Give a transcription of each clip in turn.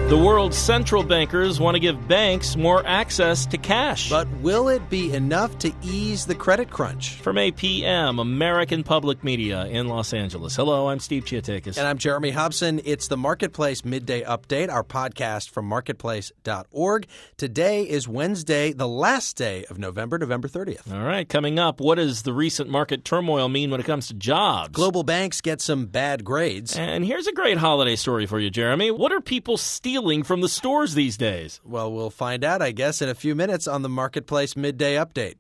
The world's central bankers want to give banks more access to cash. But will it be enough to ease the credit crunch? From APM, American Public Media in Los Angeles. Hello, I'm Steve Chiatakis. And I'm Jeremy Hobson. It's the Marketplace Midday Update, our podcast from marketplace.org. Today is Wednesday, the last day of November 30th. All right, coming up, what does the recent market turmoil mean when it comes to jobs? Global banks get some bad grades. And here's a great holiday story for you, Jeremy. What are people stealing from the stores these days? Well, we'll find out, I guess, in a few minutes on the Marketplace Midday Update.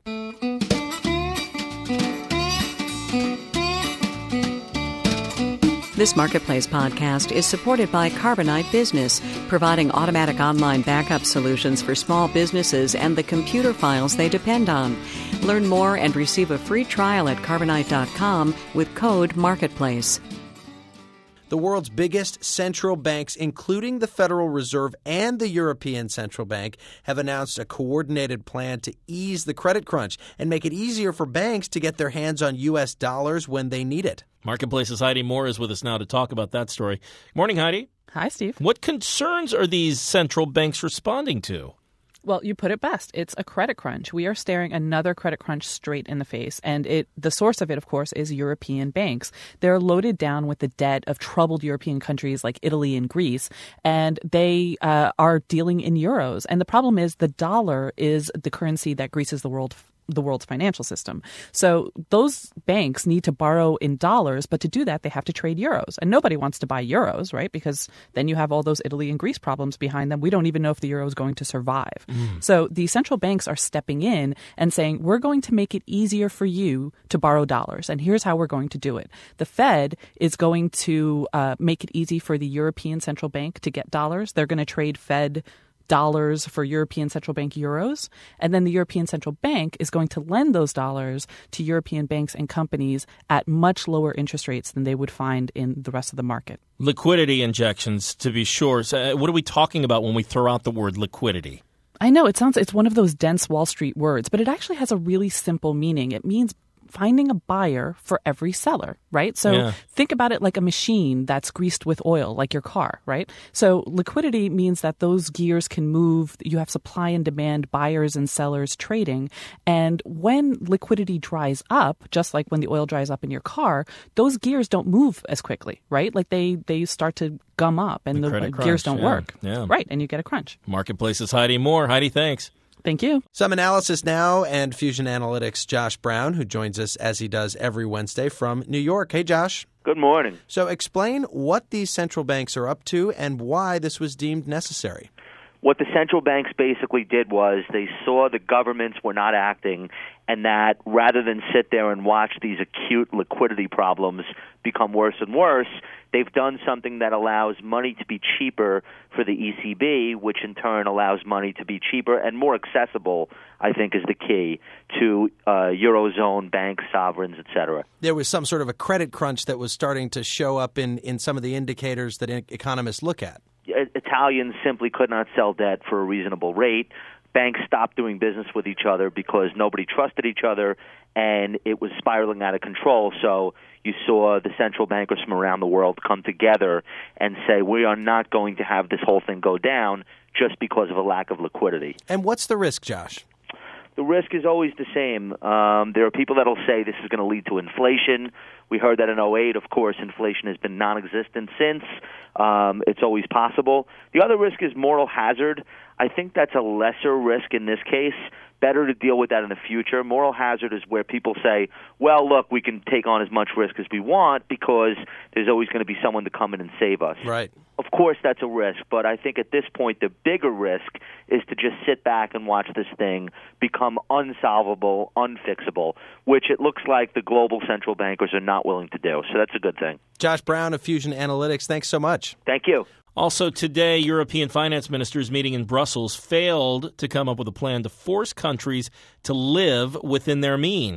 This Marketplace podcast is supported by Carbonite Business, providing automatic online backup solutions for small businesses and the computer files they depend on. Learn more and receive a free trial at Carbonite.com with code MARKETPLACE. The world's biggest central banks, including the Federal Reserve and the European Central Bank, have announced a coordinated plan to ease the credit crunch and make it easier for banks to get their hands on U.S. dollars when they need it. Marketplace's Heidi Moore is with us now to talk about that story. Morning, Heidi. Hi, Steve. What concerns are these central banks responding to? Well, you put it best. It's a credit crunch. We are staring another credit crunch straight in the face. And the source of it, of course, is European banks. They're loaded down with the debt of troubled European countries like Italy and Greece, and they are dealing in euros. And the problem is the dollar is the currency that greases the world's financial system. So those banks need to borrow in dollars, but to do that, they have to trade euros. And nobody wants to buy euros, right? Because then you have all those Italy and Greece problems behind them. We don't even know if the euro is going to survive. So the central banks are stepping in and saying, we're going to make it easier for you to borrow dollars. And here's how we're going to do it. The Fed is going to make it easy for the European Central Bank to get dollars. They're going to trade Fed dollars for European Central Bank euros. And then the European Central Bank is going to lend those dollars to European banks and companies at much lower interest rates than they would find in the rest of the market. Liquidity injections, to be sure. So, what are we talking about when we throw out the word liquidity? I know it's one of those dense Wall Street words, but it actually has a really simple meaning. It means finding a buyer for every seller, right? So Think about it like a machine that's greased with oil, like your car, right? So liquidity means that those gears can move. You have supply and demand, buyers and sellers trading. And when liquidity dries up, just like when the oil dries up in your car, those gears don't move as quickly, right? Like they start to gum up and the gears don't work. Yeah. Right, and you get a crunch. Marketplace's Heidi Moore. Heidi, thanks. Thank you. Some analysis now, and Fusion Analytics' Josh Brown, who joins us as he does every Wednesday from New York. Hey, Josh. Good morning. So explain what these central banks are up to and why this was deemed necessary. What the central banks basically did was they saw the governments were not acting, and that rather than sit there and watch these acute liquidity problems become worse and worse, they've done something that allows money to be cheaper for the ECB, which in turn allows money to be cheaper and more accessible, I think is the key, to Eurozone banks, sovereigns, et cetera. There was some sort of a credit crunch that was starting to show up in some of the indicators that economists look at. Italians simply could not sell debt for a reasonable rate. Banks stopped doing business with each other because nobody trusted each other, and it was spiraling out of control. So you saw the central bankers from around the world come together and say, we are not going to have this whole thing go down just because of a lack of liquidity. And what's the risk, Josh? The risk is always the same. There are people that will say this is going to lead to inflation. We heard that in 2008. Of course, inflation has been non-existent since. It's always possible. The other risk is moral hazard. I think that's a lesser risk in this case. Better to deal with that in the future. Moral hazard is where people say, well, look, we can take on as much risk as we want because there's always going to be someone to come in and save us. Right. Of course, that's a risk, but I think at this point the bigger risk is to just sit back and watch this thing become unsolvable, unfixable, which it looks like the global central bankers are not willing to do. So that's a good thing. Josh Brown of Fusion Analytics, thanks so much. Thank you. Also today, European finance ministers meeting in Brussels failed to come up with a plan to force countries to live within their means.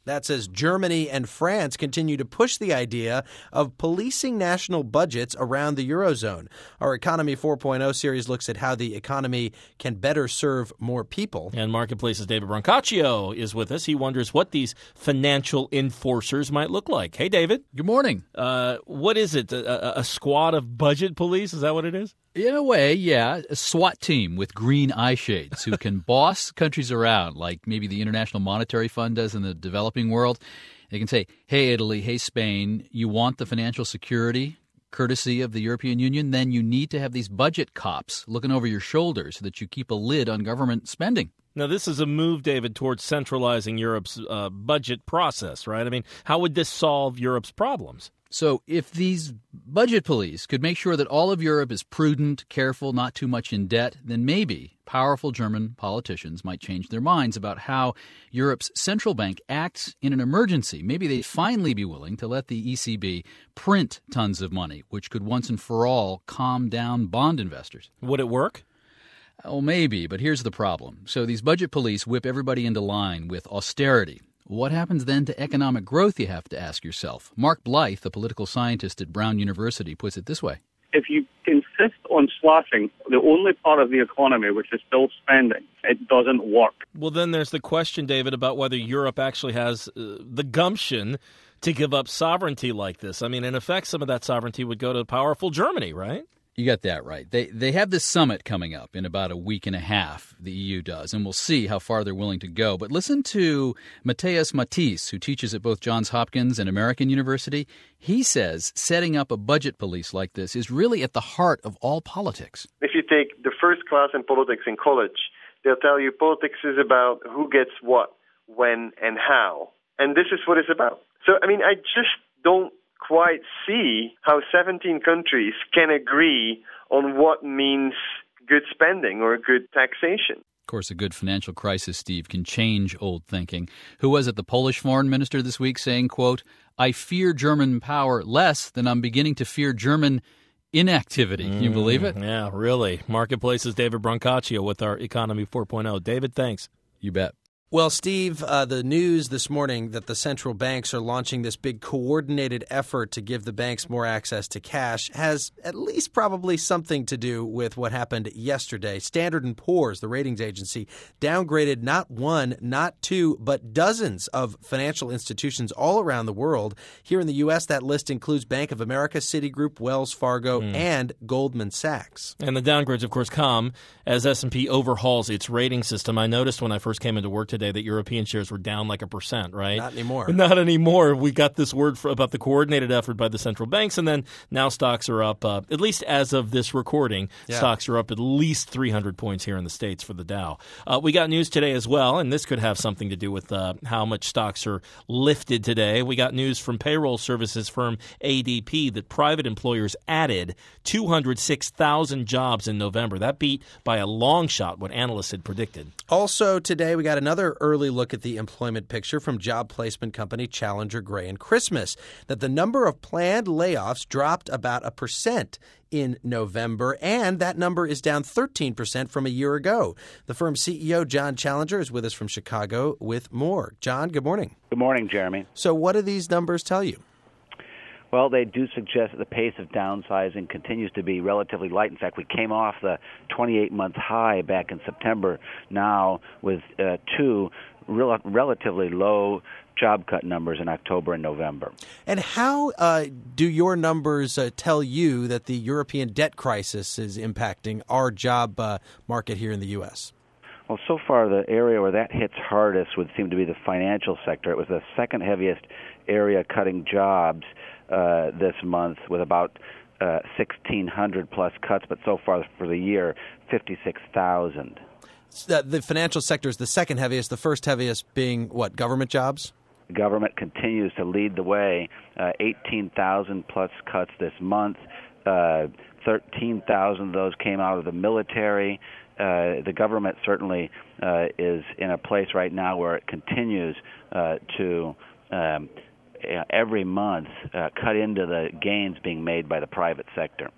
That's as Germany and France continue to push the idea of policing national budgets around the Eurozone. Our Economy 4.0 series looks at how the economy can better serve more people. And Marketplace's David Brancaccio is with us. He wonders what these financial enforcers might look like. Hey, David. Good morning. What is it? A squad of budget police? Is that what it is? In a way, yeah. A SWAT team with green eye shades who can boss countries around like maybe the International Monetary Fund does in the developing world. They can say, hey, Italy, hey, Spain, you want the financial security courtesy of the European Union? Then you need to have these budget cops looking over your shoulder so that you keep a lid on government spending. Now, this is a move, David, towards centralizing Europe's budget process, right? I mean, how would this solve Europe's problems? So if these budget police could make sure that all of Europe is prudent, careful, not too much in debt, then maybe powerful German politicians might change their minds about how Europe's central bank acts in an emergency. Maybe they'd finally be willing to let the ECB print tons of money, which could once and for all calm down bond investors. Would it work? Oh, maybe, but here's the problem. So these budget police whip everybody into line with austerity. What happens then to economic growth, you have to ask yourself? Mark Blythe, a political scientist at Brown University, puts it this way. If you insist on slashing the only part of the economy which is still spending, it doesn't work. Well, then there's the question, David, about whether Europe actually has the gumption to give up sovereignty like this. I mean, in effect, some of that sovereignty would go to powerful Germany, right? You got that right. They have this summit coming up in about a week and a half, the EU does, and we'll see how far they're willing to go. But listen to Matthias Matisse, who teaches at both Johns Hopkins and American University. He says setting up a budget police like this is really at the heart of all politics. If you take the first class in politics in college, they'll tell you politics is about who gets what, when, and how. And this is what it's about. So, I mean, I just don't quite see how 17 countries can agree on what means good spending or good taxation. Of course, a good financial crisis, Steve, can change old thinking. Who was it, the Polish foreign minister this week saying, quote, I fear German power less than I'm beginning to fear German inactivity. Can you believe it? Yeah, really. Marketplace's David Brancaccio with our Economy 4.0. David, thanks. You bet. Well, Steve, the news this morning that the central banks are launching this big coordinated effort to give the banks more access to cash has at least probably something to do with what happened yesterday. Standard & Poor's, the ratings agency, downgraded not one, not two, but dozens of financial institutions all around the world. Here in the U.S., that list includes Bank of America, Citigroup, Wells Fargo, and Goldman Sachs. And the downgrades, of course, come as S&P overhauls its rating system. I noticed when I first came into work today that European shares were down like 1%, right? Not anymore. Not anymore. We got this word about the coordinated effort by the central banks, and then now stocks are up, at least as of this recording, stocks are up at least 300 points here in the States for the Dow. We got news today as well, and this could have something to do with how much stocks are lifted today. We got news from payroll services firm ADP that private employers added 206,000 jobs in November. That beat by a long shot what analysts had predicted. Also today, we got another early look at the employment picture from job placement company Challenger Gray and Christmas, that the number of planned layoffs dropped about 1% in November, and that number is down 13% from a year ago. The firm's CEO, John Challenger, is with us from Chicago with more. John, good morning. Good morning, Jeremy. So what do these numbers tell you? Well, they do suggest that the pace of downsizing continues to be relatively light. In fact, we came off the 28-month high back in September now with two relatively low job cut numbers in October and November. And how do your numbers tell you that the European debt crisis is impacting our job market here in the U.S.? Well, so far the area where that hits hardest would seem to be the financial sector. It was the second heaviest area cutting jobs this month with about 1,600 plus cuts, but so far for the year, 56,000. The financial sector is the second heaviest, the first heaviest being what, government jobs? The government continues to lead the way, 18,000 plus cuts this month. 13,000 of those came out of the military. The government certainly is in a place right now where it continues to every month cut into the gains being made by the private sector.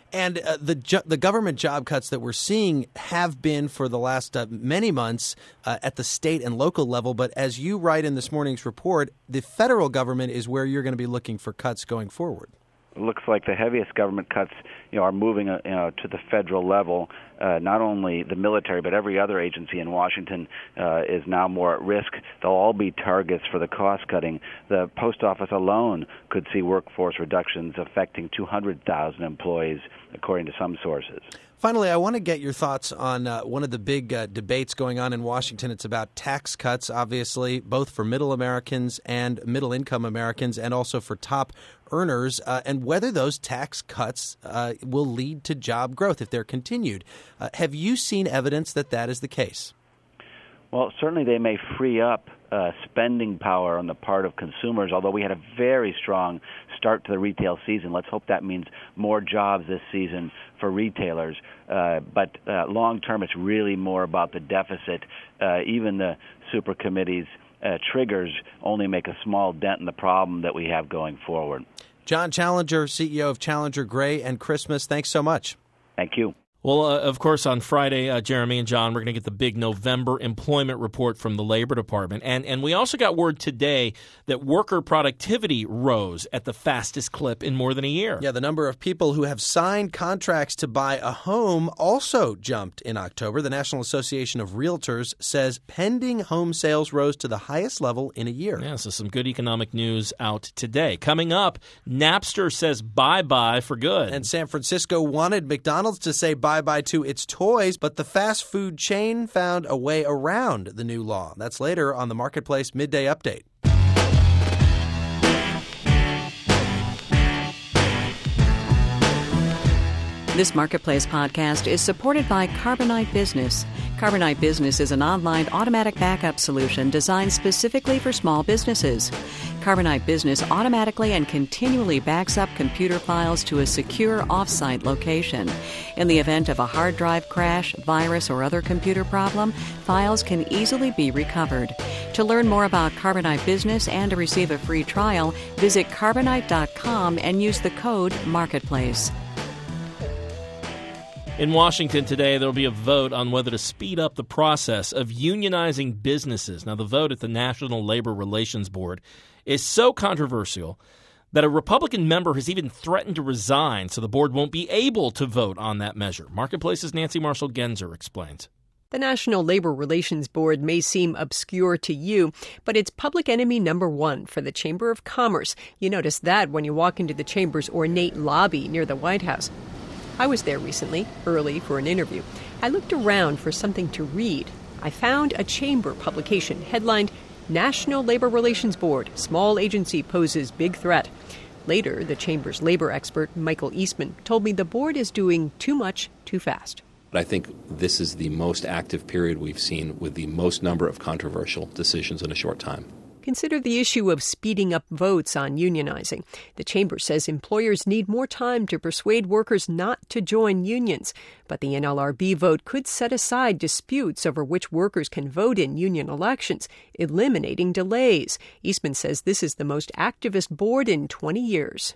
And the government job cuts that we're seeing have been for the last many months at the state and local level. But as you write in this morning's report, the federal government is where you're going to be looking for cuts going forward. It looks like the heaviest government cuts, are moving to the federal level. Not only the military, but every other agency in Washington is now more at risk. They'll all be targets for the cost cutting. The post office alone could see workforce reductions affecting 200,000 employees, according to some sources. Finally, I want to get your thoughts on one of the big debates going on in Washington. It's about tax cuts, obviously, both for middle Americans and middle-income Americans, and also for top earners, and whether those tax cuts will lead to job growth if they're continued. Have you seen evidence that that is the case? Well, certainly they may free up spending power on the part of consumers, although we had a very strong start to the retail season. Let's hope that means more jobs this season for retailers. But long term, it's really more about the deficit. Even the super committee's triggers only make a small dent in the problem that we have going forward. John Challenger, CEO of Challenger Gray and Christmas, thanks so much. Thank you. Well, of course, on Friday, Jeremy and John, we're going to get the big November employment report from the Labor Department. And we also got word today that worker productivity rose at the fastest clip in more than a year. Yeah, the number of people who have signed contracts to buy a home also jumped in October. The National Association of Realtors says pending home sales rose to the highest level in a year. Yeah, so some good economic news out today. Coming up, Napster says bye-bye for good. And San Francisco wanted McDonald's to say bye-bye to its toys, but the fast food chain found a way around the new law. That's later on the Marketplace Midday Update. This Marketplace podcast is supported by Carbonite Business. Carbonite Business is an online automatic backup solution designed specifically for small businesses. Carbonite Business automatically and continually backs up computer files to a secure off-site location. In the event of a hard drive crash, virus, or other computer problem, files can easily be recovered. To learn more about Carbonite Business and to receive a free trial, visit Carbonite.com and use the code MARKETPLACE. In Washington today, there will be a vote on whether to speed up the process of unionizing businesses. Now, the vote at the National Labor Relations Board is so controversial that a Republican member has even threatened to resign, so the board won't be able to vote on that measure. Marketplace's Nancy Marshall-Genzer explains. The National Labor Relations Board may seem obscure to you, but it's public enemy number one for the Chamber of Commerce. You notice that when you walk into the Chamber's ornate lobby near the White House. I was there recently, early for an interview. I looked around for something to read. I found a Chamber publication headlined, National Labor Relations Board, Small Agency Poses Big Threat. Later, the Chamber's labor expert, Michael Eastman, told me the board is doing too much too fast. I think this is the most active period we've seen with the most number of controversial decisions in a short time. Consider the issue of speeding up votes on unionizing. The Chamber says employers need more time to persuade workers not to join unions. But the NLRB vote could set aside disputes over which workers can vote in union elections, eliminating delays. Eastman says this is the most activist board in 20 years.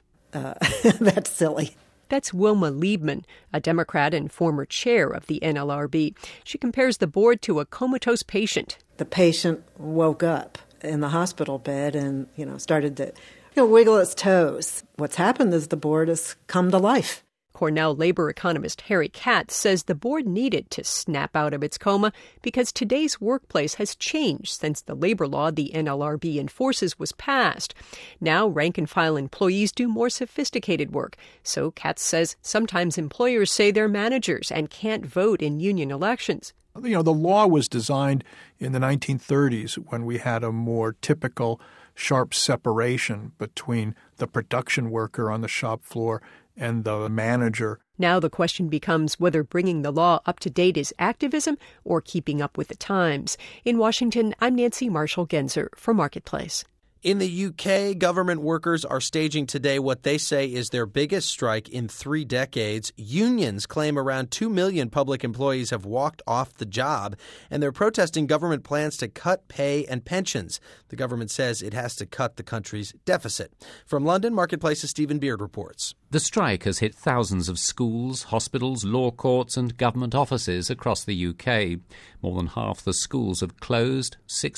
That's silly. That's Wilma Liebman, a Democrat and former chair of the NLRB. She compares the board to a comatose patient. The patient woke up in the hospital bed and, started to wiggle its toes. What's happened is the board has come to life. Cornell labor economist Harry Katz says the board needed to snap out of its coma because today's workplace has changed since the labor law the NLRB enforces was passed. Now rank-and-file employees do more sophisticated work. So Katz says sometimes employers say they're managers and can't vote in union elections. The law was designed in the 1930s when we had a more typical sharp separation between the production worker on the shop floor and the manager. Now the question becomes whether bringing the law up to date is activism or keeping up with the times. In Washington, I'm Nancy Marshall-Genzer for Marketplace. In the UK, government workers are staging today what they say is their biggest strike in 3 decades. Unions claim around 2 million public employees have walked off the job, and they're protesting government plans to cut pay and pensions. The government says it has to cut the country's deficit. From London, Marketplace's Stephen Beard reports. The strike has hit thousands of schools, hospitals, law courts and government offices across the UK. More than half the schools have closed.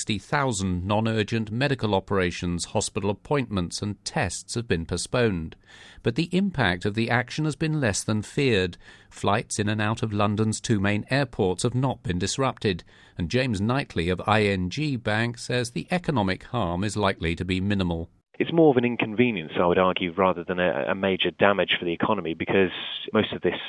60,000 non-urgent medical operations, hospital appointments and tests have been postponed. But the impact of the action has been less than feared. Flights in and out of London's two main airports have not been disrupted. And James Knightley of ING Bank says the economic harm is likely to be minimal. It's more of an inconvenience, I would argue, rather than a major damage for the economy, because most of this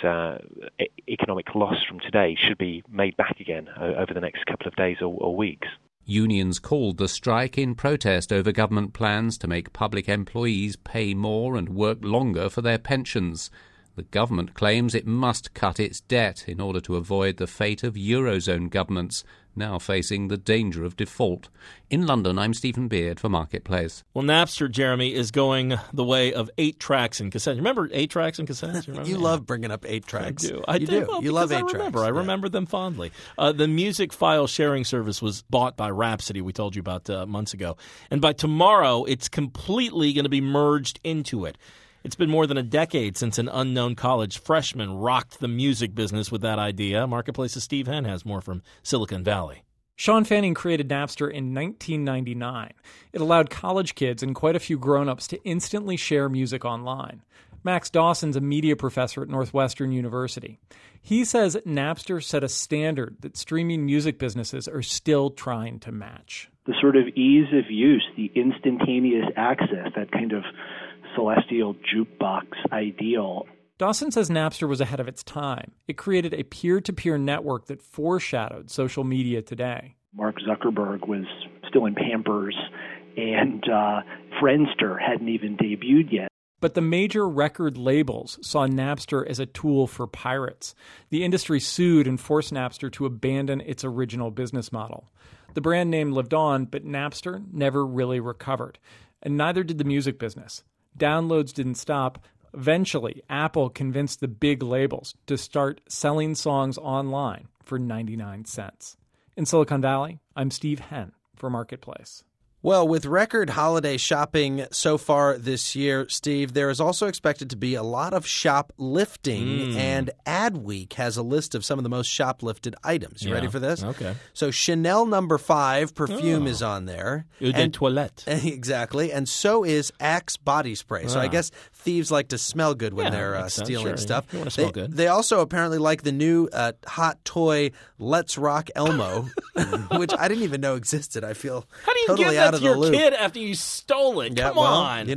economic loss from today should be made back again over the next couple of days or weeks. Unions called the strike in protest over government plans to make public employees pay more and work longer for their pensions. The government claims it must cut its debt in order to avoid the fate of Eurozone governments, now facing the danger of default. In London, I'm Stephen Beard for Marketplace. Well, Napster, Jeremy, is going the way of 8 tracks and cassettes. Remember 8 tracks and cassettes? You love bringing up 8 tracks. I do. Well, you love 8 tracks. I remember them fondly. The music file sharing service was bought by Rhapsody, we told you about months ago. And by tomorrow, it's completely going to be merged into it. It's been more than a decade since an unknown college freshman rocked the music business with that idea. Marketplace's Steve Henn has more from Silicon Valley. Sean Fanning created Napster in 1999. It allowed college kids and quite a few grown-ups to instantly share music online. Max Dawson's a media professor at Northwestern University. He says Napster set a standard that streaming music businesses are still trying to match. The sort of ease of use, the instantaneous access, that kind of celestial jukebox ideal. Dawson says Napster was ahead of its time. It created a peer-to-peer network that foreshadowed social media today. Mark Zuckerberg was still in Pampers, and Friendster hadn't even debuted yet. But the major record labels saw Napster as a tool for pirates. The industry sued and forced Napster to abandon its original business model. The brand name lived on, but Napster never really recovered. And neither did the music business. Downloads didn't stop. Eventually, Apple convinced the big labels to start selling songs online for 99 cents. In Silicon Valley, I'm Steve Henn for Marketplace. Well, with record holiday shopping so far this year, Steve, there is also expected to be a lot of shoplifting, and Adweek has a list of some of the most shoplifted items. You ready for this? Okay. So Chanel No. 5 perfume is on there. Eau de toilette. Exactly. And so is Axe body spray. So I guess thieves like to smell good when they're stealing stuff. You want to smell good. They also apparently like the new hot toy Let's Rock Elmo, which I didn't even know existed. I feel totally out of the loop. Kid after you stole it. Come on.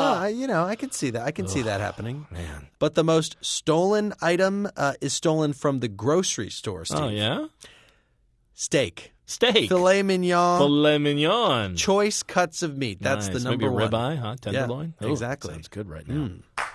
I can see that. I can see that happening. Man. But the most stolen item is stolen from the grocery store, Steve. Oh, yeah? Steak. Filet mignon. Choice cuts of meat. That's the number one. Maybe ribeye, huh? Tenderloin? Yeah, exactly. Sounds good right now.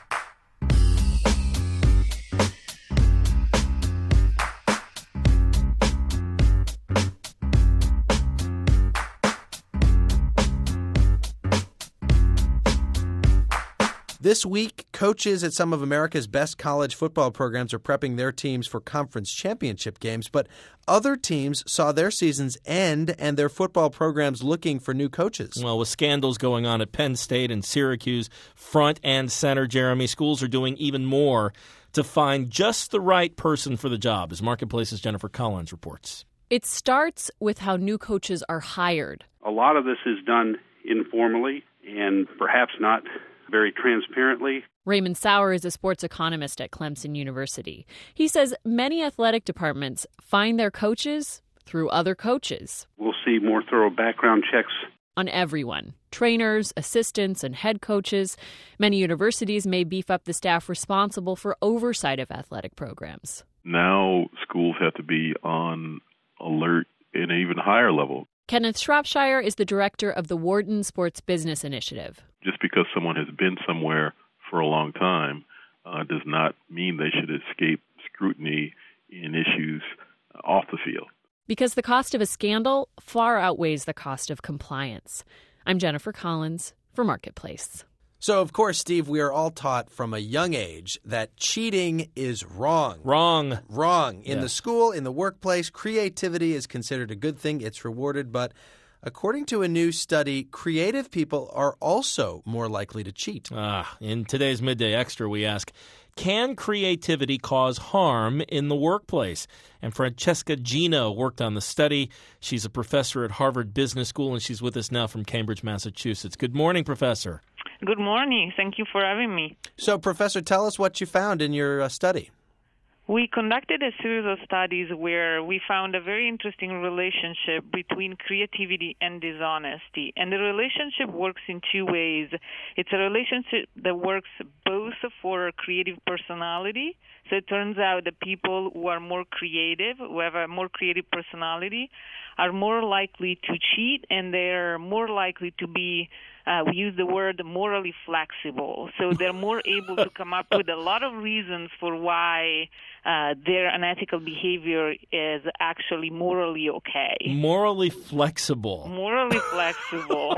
This week, coaches at some of America's best college football programs are prepping their teams for conference championship games, but other teams saw their seasons end and their football programs looking for new coaches. Well, with scandals going on at Penn State and Syracuse, front and center, Jeremy, schools are doing even more to find just the right person for the job, as Marketplace's Jennifer Collins reports. It starts with how new coaches are hired. A lot of this is done informally and perhaps not very transparently. Raymond Sauer is a sports economist at Clemson University. He says many athletic departments find their coaches through other coaches. We'll see more thorough background checks on everyone, trainers, assistants, and head coaches. Many universities may beef up the staff responsible for oversight of athletic programs. Now schools have to be on alert at an even higher level. Kenneth Shropshire is the director of the Wharton Sports Business Initiative. Just because someone has been somewhere for a long time does not mean they should escape scrutiny in issues off the field. Because the cost of a scandal far outweighs the cost of compliance. I'm Jennifer Collins for Marketplace. So, of course, Steve, we are all taught from a young age that cheating is wrong. Wrong. In the school, in the workplace, creativity is considered a good thing. It's rewarded. But According to a new study, creative people are also more likely to cheat. In today's Midday Extra, we ask, can creativity cause harm in the workplace? And Francesca Gino worked on the study. She's a professor at Harvard Business School, and she's with us now from Cambridge, Massachusetts. Good morning, Professor. Good morning. Thank you for having me. So, Professor, tell us what you found in your study. We conducted a series of studies where we found a very interesting relationship between creativity and dishonesty. And the relationship works in two ways. It's a relationship that works both for creative personality. So it turns out that people who are more creative, who have a more creative personality, are more likely to cheat, and they're more likely to be we use the word morally flexible. So they're more able to come up with a lot of reasons for why their unethical behavior is actually morally okay. Morally flexible. Morally flexible.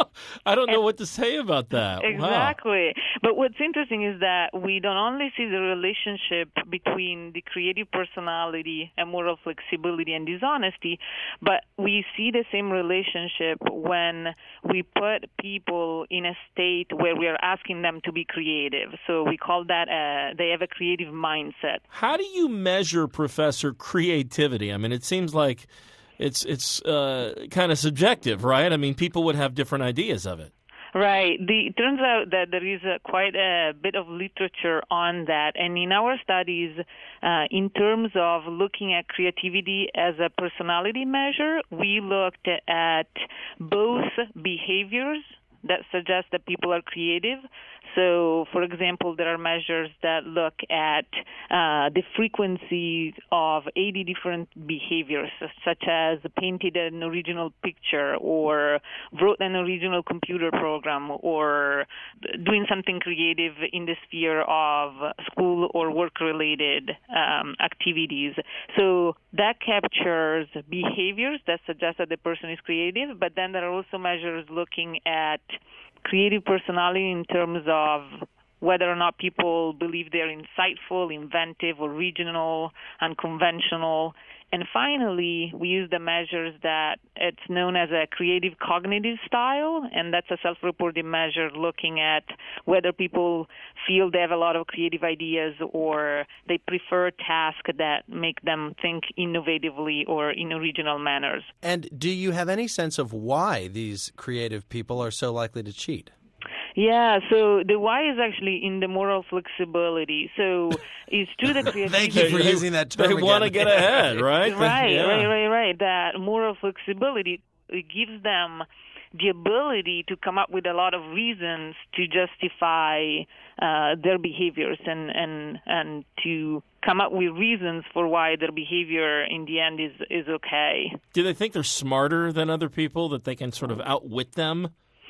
I don't know what to say about that. Exactly. Wow. But what's interesting is that we don't only see the relationship between the creative personality and moral flexibility and dishonesty, but we see the same relationship when we put people in a state where we are asking them to be creative. So we call that they have a creative mindset. How do you measure, Professor, creativity? I mean, it seems like it's kind of subjective, right? I mean, people would have different ideas of it. Right. It turns out that there is quite a bit of literature on that. And in our studies, in terms of looking at creativity as a personality measure, we looked at both behaviors that suggest that people are creative. So, for example, there are measures that look at the frequency of 80 different behaviors, such as painted an original picture or wrote an original computer program or doing something creative in the sphere of school or work-related activities. So that captures behaviors that suggest that the person is creative, but then there are also measures looking at creative personality in terms of whether or not people believe they're insightful, inventive, original, unconventional. And finally, we use the measures that it's known as a creative cognitive style, and that's a self-reported measure looking at whether people feel they have a lot of creative ideas or they prefer tasks that make them think innovatively or in original manners. And do you have any sense of why these creative people are so likely to cheat? Yeah, so the why is actually in the moral flexibility. So it's true that creativity... Thank you for using that term They again. want to get ahead, right? Right. That moral flexibility, it gives them the ability to come up with a lot of reasons to justify their behaviors and to come up with reasons for why their behavior in the end is okay. Do they think they're smarter than other people, that they can sort of outwit them?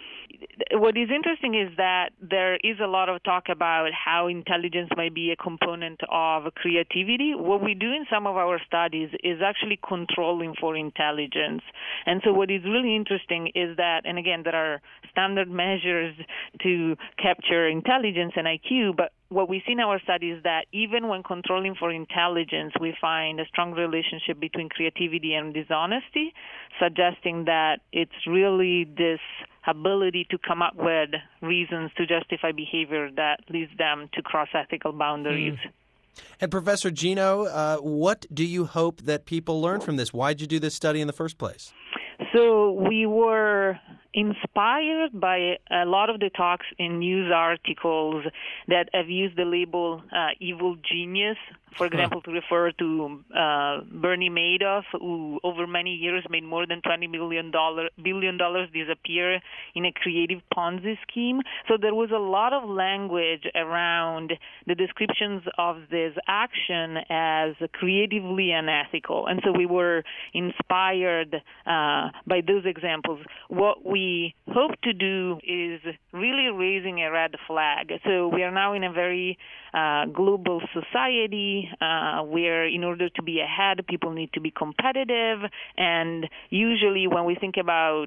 What is interesting is that there is a lot of talk about how intelligence might be a component of creativity. What we do in some of our studies is actually controlling for intelligence. And so what is really interesting is that, and again, there are standard measures to capture intelligence and IQ, but what we see in our study is that even when controlling for intelligence, we find a strong relationship between creativity and dishonesty, suggesting that it's really this ability to come up with reasons to justify behavior that leads them to cross ethical boundaries. And Professor Gino, what do you hope that people learn from this? Why did you do this study in the first place? So we were inspired by a lot of the talks in news articles that have used the label evil genius, for example, to refer to Bernie Madoff, who over many years made more than $20 billion disappear in a creative Ponzi scheme. So there was a lot of language around the descriptions of this action as creatively unethical. And so we were inspired by those examples. What we hope to do is really raising a red flag. So we are now in a very global society where in order to be ahead, people need to be competitive. And usually when we think about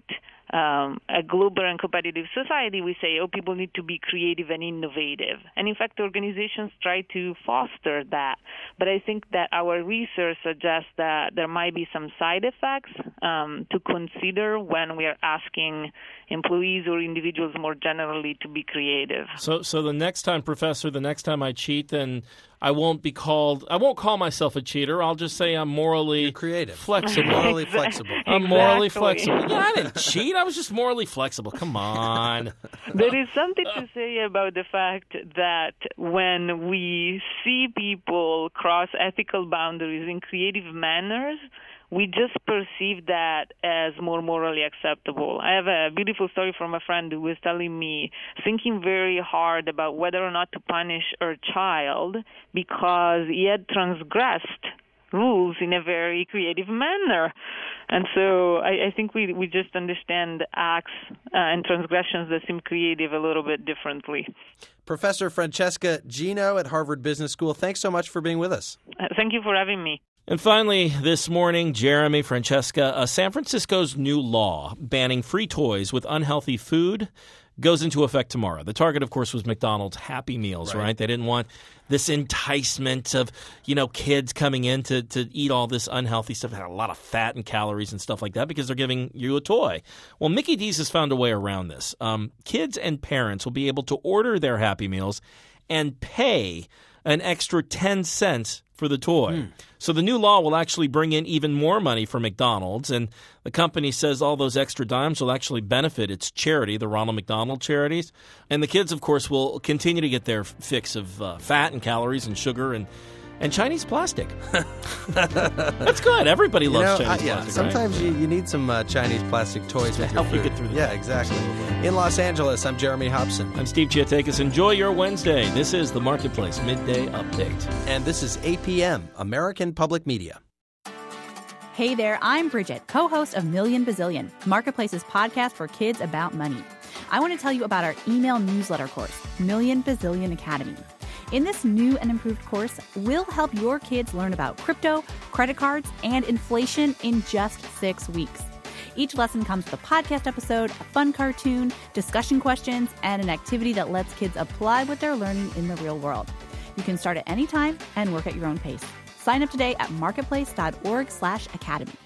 a global and competitive society, we say, people need to be creative and innovative. And in fact, organizations try to foster that. But I think that our research suggests that there might be some side effects to consider when we are asking employees or individuals more generally to be creative. So the next time, Professor, the next time I cheat, then I won't call myself a cheater. I'll just say I'm morally flexible. Morally flexible. I'm morally flexible. Yeah, I didn't cheat. I was just morally flexible. Come on. There is something to say about the fact that when we see people cross ethical boundaries in creative manners, we just perceive that as more morally acceptable. I have a beautiful story from a friend who was telling me, thinking very hard about whether or not to punish her child because he had transgressed rules in a very creative manner. And so I think we just understand acts and transgressions that seem creative a little bit differently. Professor Francesca Gino at Harvard Business School, thanks so much for being with us. Thank you for having me. And finally, this morning, Jeremy, Francesca, San Francisco's new law banning free toys with unhealthy food goes into effect tomorrow. The target, of course, was McDonald's Happy Meals, right? They didn't want this enticement of, kids coming in to eat all this unhealthy stuff. It had a lot of fat and calories and stuff like that because they're giving you a toy. Well, Mickey D's has found a way around this. Kids and parents will be able to order their Happy Meals and pay an extra 10 cents for the toy. So the new law will actually bring in even more money for McDonald's, and the company says all those extra dimes will actually benefit its charity, the Ronald McDonald Charities. And the kids, of course, will continue to get their fix of fat and calories and sugar and Chinese plastic. That's good. Everybody loves Chinese plastic. Sometimes you need some Chinese plastic toys with your help food. You get through the day. Exactly. In Los Angeles, I'm Jeremy Hobson. I'm Steve Chiatakis. Enjoy your Wednesday. This is the Marketplace Midday Update. And this is APM, American Public Media. Hey there, I'm Bridget, co-host of Million Bazillion, Marketplace's podcast for kids about money. I want to tell you about our email newsletter course, Million Bazillion Academy. In this new and improved course, we'll help your kids learn about crypto, credit cards, and inflation in just 6 weeks. Each lesson comes with a podcast episode, a fun cartoon, discussion questions, and an activity that lets kids apply what they're learning in the real world. You can start at any time and work at your own pace. Sign up today at marketplace.org/academy.